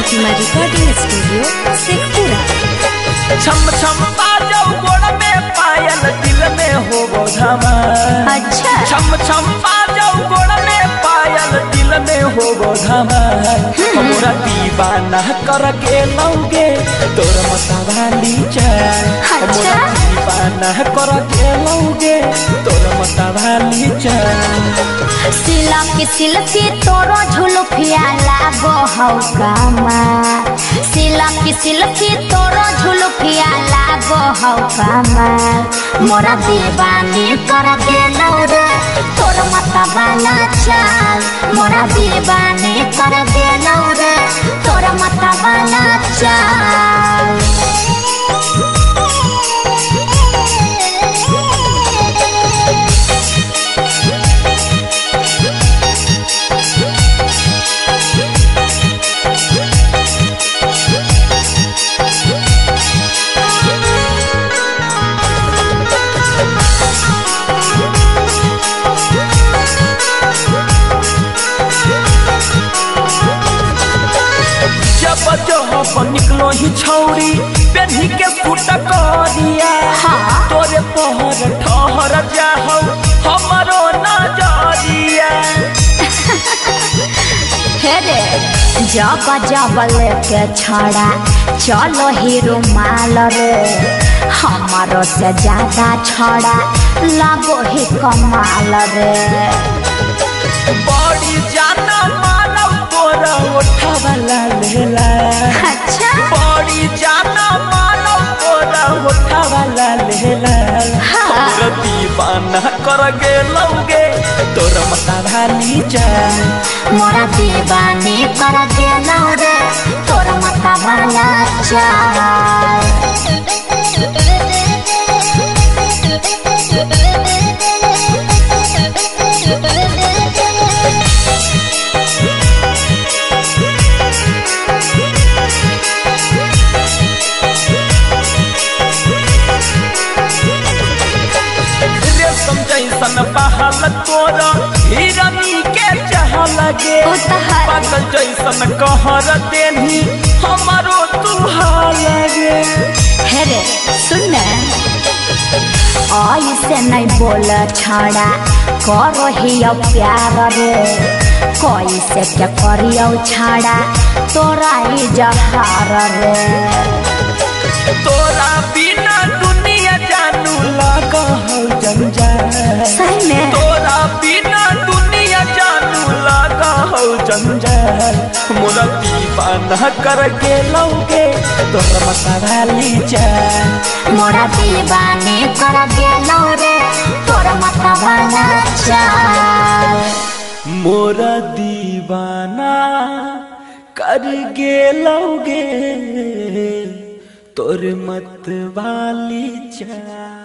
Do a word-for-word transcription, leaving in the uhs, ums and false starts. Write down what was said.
प्रतिमा recording studio Sheikhpura. छम छम बाजो गोड़ में पायल दिल में हो गोधामा। अच्छा छम छम बाजो गोड़ में पायल दिल में हो गोधामा। हमरा दीवाना कर के लौगे तोर मतवाली चल। हमरा दीवाना कर के लौगे तोर मतवाली चल। सिलक सिलकी तोरो झुलुफिया लागो हौ कामा। सिलक सिलकी तोरो झुलुफिया लागो हौ कामा। मोरा दीवानी कर गेलौ रे तोर मतवाला चाल। मोरा दीवानी कर गेलौ रे तोर मतवाला चाल। निकलो ही छौरी पेन्ही के फूट करिया। हाँ? तोरे पहर ठहर जाहौ हमरो नजरिया। हे रे जब जब लेके छड़ा चलो हीरो माल रे। हमारो से ज्यादा छड़ा लगो ही कमाल रे। बड़ी जाना मानव तोरा उठावला लेला। अच्छा बड़ी जाना मानव तोरा उठावला लेला। हमरा दीवाना कर गेलौगे तोर मतवाली चल। मोरा दीवानी कर गेलौ रे तोर मतवाला चाल। जैसन बहल तोरा हिरनी के चाह लगे। पागल जैसन कहर देनी हमारो तुहा लगे। हे रे सुन ऐसे नहीं बोल छड़ा करो ही प्यार रे। कैसे क्या करियो छड़ा तोरा ही जहार रे। तोरा बिना दुनिया जानू लगा हो जंजाल। सही में तोरा बिना दुनिया जानू लगा हो जंजाल। मोरा दीवाना कर के लौगे तोर मतवाली चल। मोरा दीवानी कर गेलौ रे तोर मतवाला चाल। मोरा दीवाना कर गेलौगे तोर मतवाली चल।